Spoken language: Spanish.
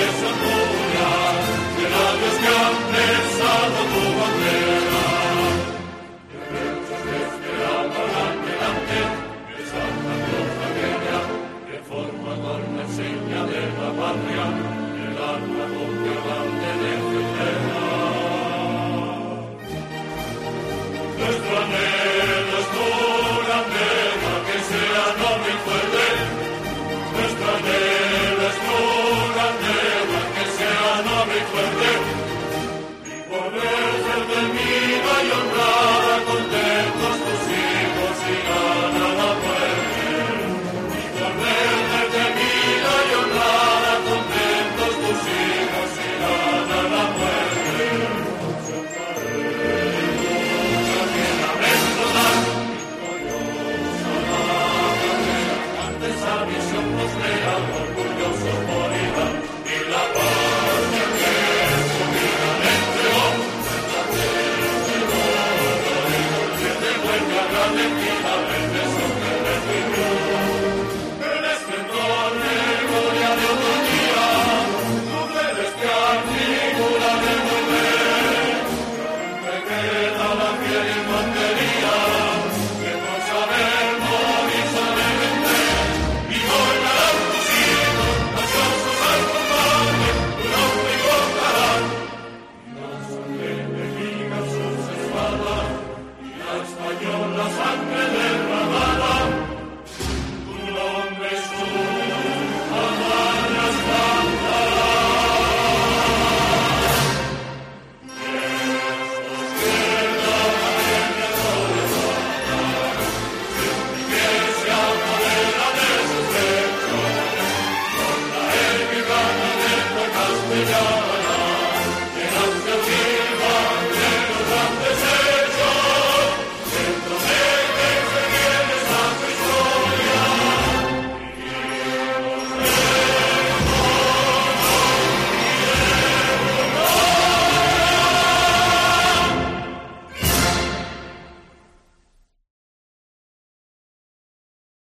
esa gloria, de labios que han besado tu bandera. Derechos desde la palabra delante, de Santa Cruz aquella, que forma con la seña de la patria, el alma con que grande de tu tierra.